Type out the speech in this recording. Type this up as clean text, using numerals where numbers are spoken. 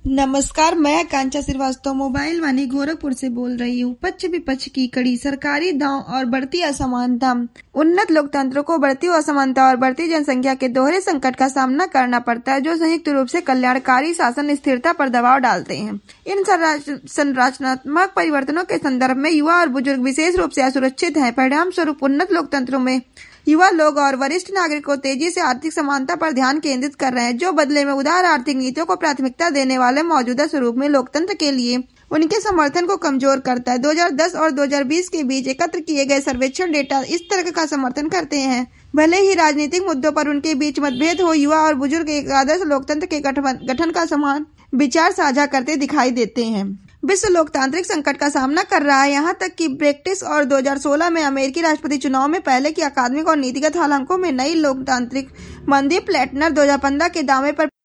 नमस्कार, मैं आकांक्षा श्रीवास्तव मोबाइल वाणी गोरखपुर से बोल रही हूँ। पक्ष विपक्ष की कड़ी, सरकारी दांव और बढ़ती असमानता। उन्नत लोकतंत्र को बढ़ती असमानता और बढ़ती जनसंख्या के दोहरे संकट का सामना करना पड़ता है, जो संयुक्त रूप से कल्याणकारी शासन स्थिरता पर दबाव डालते हैं। इन संरचनात्मक परिवर्तनों के संदर्भ में युवा और बुजुर्ग विशेष रूप से असुरक्षित हैं। परिणाम स्वरूप उन्नत लोकतंत्रों में युवा लोग और वरिष्ठ नागरिकों तेजी से आर्थिक समानता पर ध्यान केंद्रित कर रहे हैं, जो बदले में उदार आर्थिक नीतियों को प्राथमिकता देने वाले मौजूदा स्वरूप में लोकतंत्र के लिए उनके समर्थन को कमजोर करता है। 2010 और 2020 के बीच एकत्र किए गए सर्वेक्षण डेटा इस तरह का समर्थन करते हैं। भले ही राजनीतिक मुद्दों पर उनके बीच मतभेद हो, युवा और बुजुर्ग एक आदर्श लोकतंत्र के गठन का समान विचार साझा करते दिखाई देते हैं। विश्व लोकतांत्रिक संकट का सामना कर रहा है, यहाँ तक कि ब्रेक्सिट और 2016 में अमेरिकी राष्ट्रपति चुनाव में पहले की अकादमिक और नीतिगत हालांकों में नई लोकतांत्रिक मंदी प्लेटनर 2015 के दावे पर